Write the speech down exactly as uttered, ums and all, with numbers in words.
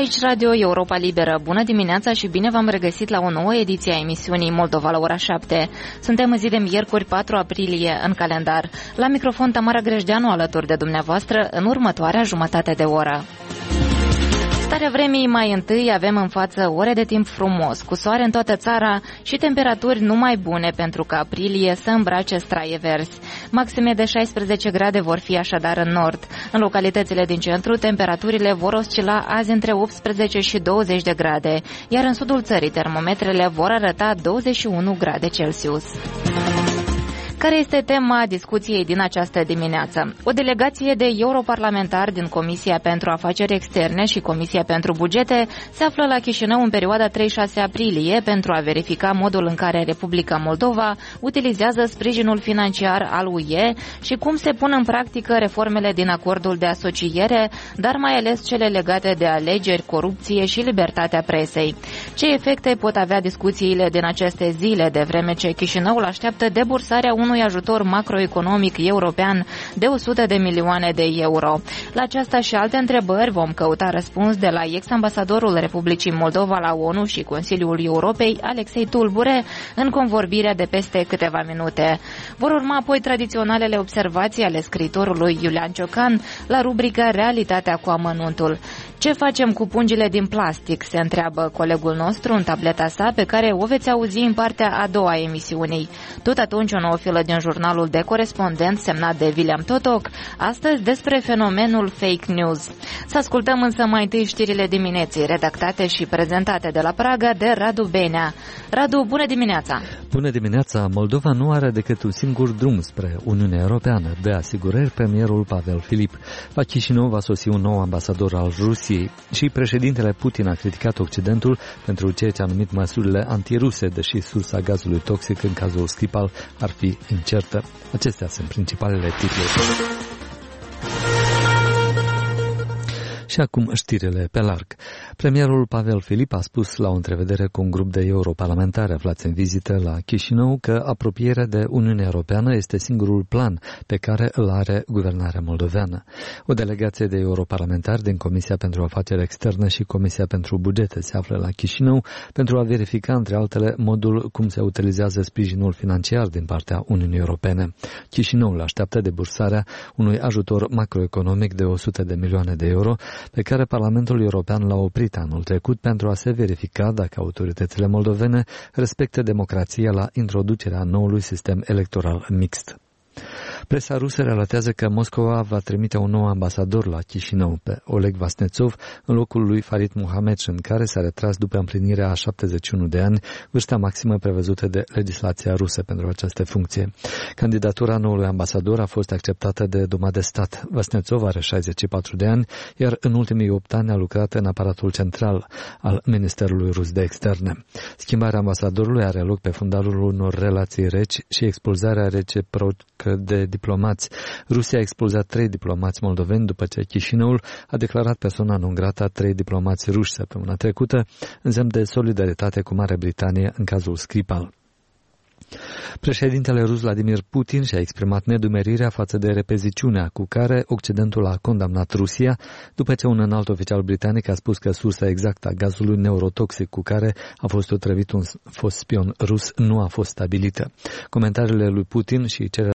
Aici Radio Europa Liberă. Bună dimineața și bine v-am regăsit la o nouă ediție a emisiunii Moldova la ora șapte. Suntem în zi de miercuri, patru aprilie, în calendar. La microfon Tamara Grejdeanu alături de dumneavoastră în următoarea jumătate de oră. Starea vremii mai întâi avem în față ore de timp frumos, cu soare în toată țara și temperaturi numai bune pentru că aprilie să îmbrace straie verzi. Maxime de șaisprezece grade vor fi așadar în nord. În localitățile din centru, temperaturile vor oscila azi între optsprezece și douăzeci de grade, iar în sudul țării termometrele vor arăta douăzeci și unu grade Celsius. Care este tema discuției din această dimineață? O delegație de europarlamentari din Comisia pentru Afaceri Externe și Comisia pentru Bugete se află la Chișinău în perioada trei șase aprilie pentru a verifica modul în care Republica Moldova utilizează sprijinul financiar al U E și cum se pun în practică reformele din acordul de asociere, dar mai ales cele legate de alegeri, corupție și libertatea presei. Ce efecte pot avea discuțiile din aceste zile, de vreme ce Chișinăul așteaptă debursarea unui ajutor macroeconomic european de o sută de milioane de euro? La aceasta și alte întrebări vom căuta răspuns de la ex-ambasadorul Republicii Moldova la ONU și Consiliul Europei, Alexei Tulbure, în convorbirea de peste câteva minute. Vor urma apoi tradiționalele observații ale scriitorului Iulian Ciocan la rubrica Realitatea cu amănuntul. Ce facem cu pungile din plastic? Se întreabă colegul nostru în tableta sa, pe care o veți auzi în partea a doua a emisiunii. Tot atunci o nouă filă din jurnalul de corespondent semnat de William Totoc, astăzi despre fenomenul fake news. Să ascultăm însă mai întâi știrile dimineții, redactate și prezentate de la Praga de Radu Benea. Radu, bună dimineața! Bună dimineața! Moldova nu are decât un singur drum spre Uniunea Europeană, de asigurări premierul Pavel Filip. La Chișinău va sosi un nou ambasador al Rusiei și președintele Putin a criticat Occidentul pentru ceea ce a numit măsurile antiruse, deși sursa gazului toxic în cazul Skripal ar fi incertă. Acestea sunt principalele titluri. Și acum știrile pe larg. Premierul Pavel Filip a spus la o întrevedere cu un grup de europarlamentari aflați în vizită la Chișinău că apropierea de Uniunea Europeană este singurul plan pe care îl are guvernarea moldoveană. O delegație de europarlamentari din Comisia pentru Afaceri Externe și Comisia pentru Bugete se află la Chișinău pentru a verifica, între altele, modul cum se utilizează sprijinul financiar din partea Uniunii Europene. Chișinăul așteaptă debursarea unui ajutor macroeconomic de o sută de milioane de euro pe care Parlamentul European l-a oprit anul trecut pentru a se verifica dacă autoritățile moldovene respectă democrația la introducerea noului sistem electoral mixt. Presa rusă relatează că Moscova va trimite un nou ambasador la Chișinău, pe Oleg Vasnetsov, în locul lui Farid Muhamedșin, care s-a retras după împlinirea a șaptezeci și unu de ani, vârsta maximă prevăzută de legislația rusă pentru această funcție. Candidatura noului ambasador a fost acceptată de Duma de Stat. Vasnetsov are șaizeci și patru de ani, iar în ultimii opt ani a lucrat în aparatul central al Ministerului Rus de Externe. Schimbarea ambasadorului are loc pe fundalul unor relații reci și expulzarea reciprocă de diplomați. Rusia a expulzat trei diplomați moldoveni după ce Chișinăul a declarat persoana non grata trei diplomați ruși săptămâna trecută, în semn de solidaritate cu Marea Britanie în cazul Skripal. Președintele rus Vladimir Putin și-a exprimat nedumerirea față de repeziciunea cu care Occidentul a condamnat Rusia, după ce un înalt oficial britanic a spus că sursa exactă a gazului neurotoxic cu care a fost otrăvit un fost spion rus nu a fost stabilită. Comentariile lui Putin și cele